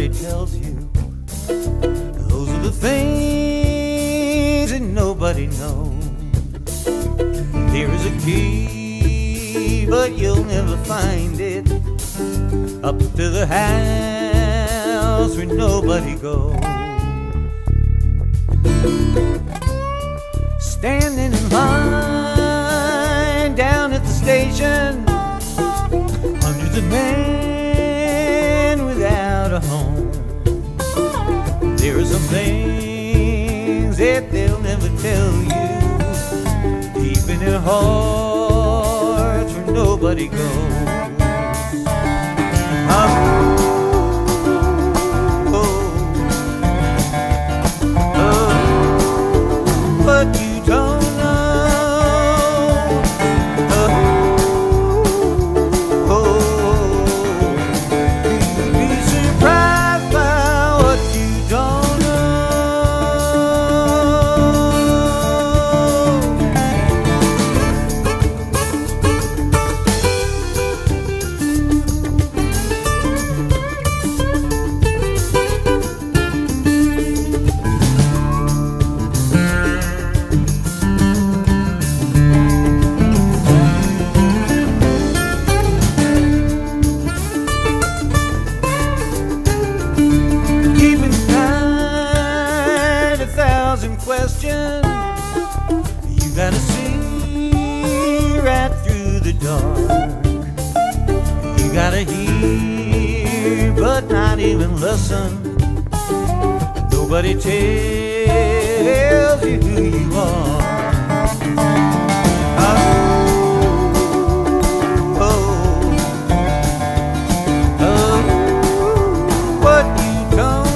nobody tells you. Those are the things that nobody knows. There is a key, but you'll never find it. Up to the house where nobody goes. Standing in line down at the station, hundreds of men without a home. There are some things that they'll never tell you, deep in their hearts where nobody goes. But you don't questions, you gotta see right through the dark. You gotta hear but not even listen. Nobody tells you who you are. What you don't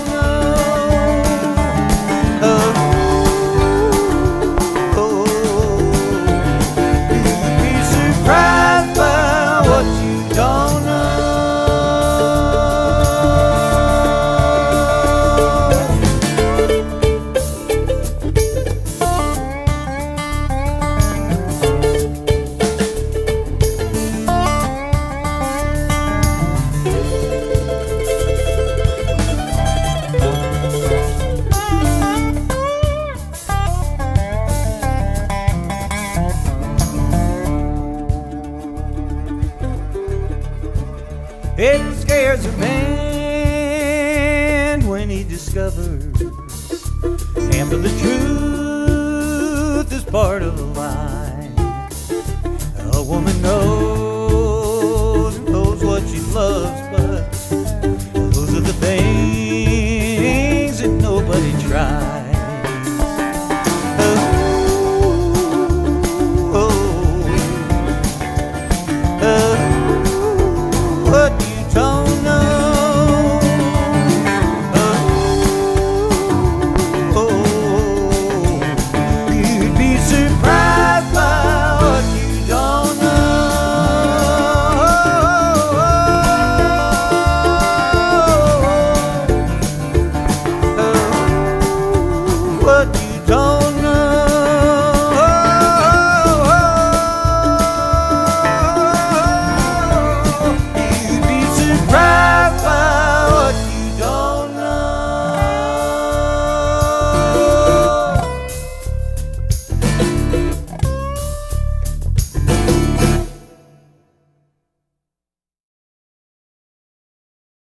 It scares a man when he discovers half of the truth is part of a lie. A woman knows what she loves, but those are the things that nobody tries.